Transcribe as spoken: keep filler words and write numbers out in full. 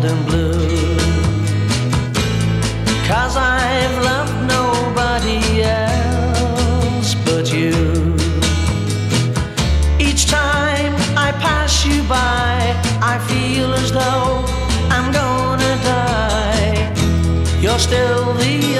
cold and blue. 'Cause I've loved nobody else but you. Each time I pass you by, I feel as though I'm gonna die. You're still the